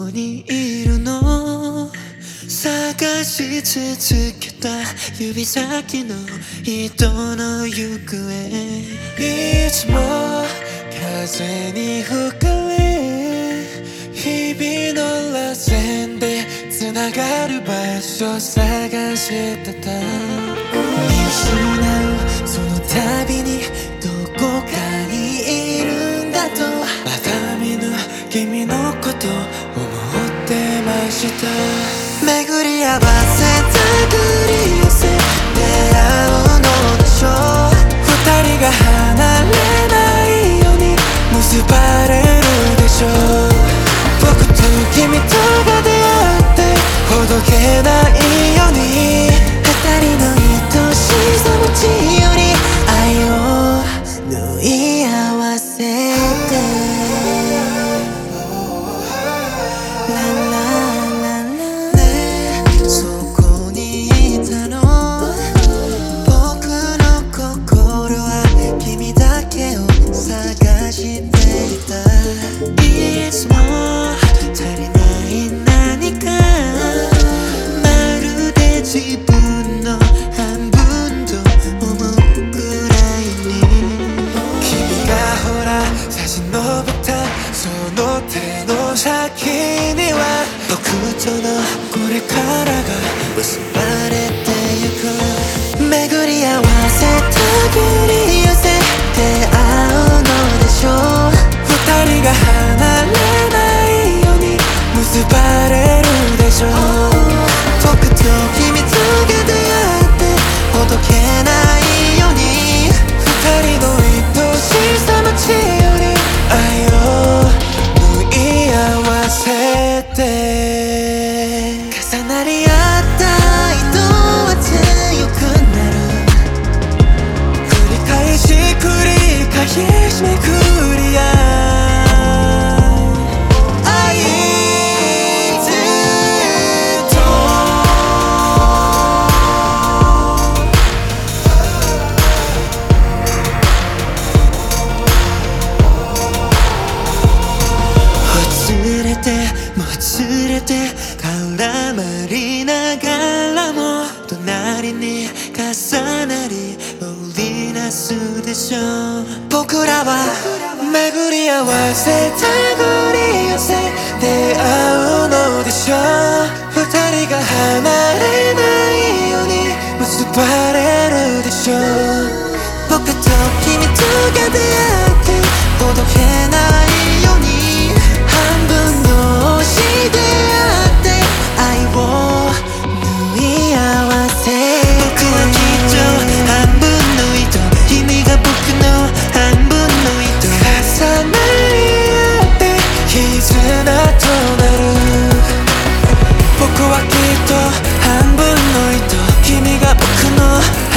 こにいるの探し続けた指先の人の行方いつも風に吹かれ日々の螺旋で繋がる場所探してた見失うその度にどこかにいるんだとまだ見ぬ君のこと思ってました巡り合わせたぐり寄せ出会うのでしょう二人が離れないように結ばれるでしょう僕と君とが出会ってほどけないように二人の愛しさ持ちより愛を縫い合わせていつも足りない何かまるで自分の半分と思うくらいに君がほら差し伸べたその手の先には僕とのこれからが結ばれてゆく巡り合わせたぐり寄せ出会うのでしょう二人が離れないように結ばれるでしょう僕と君とが出会ってほどけないように二人の愛しさ待ちより愛を縫い合わせて重なり合った糸は強くなる繰り返しめくり合うもつれて絡まりながらも隣に重なり織りなすでしょう僕らは巡り合わせたぐり寄せ出会うのでしょう二人が離れないように結ばれるでしょう僕と君とが出会ってほどけないように半分の星であって愛を縫い合わせ僕はきっと半分の糸君が僕の半分の糸重なり合って絆となる僕はきっと半分の糸君が僕の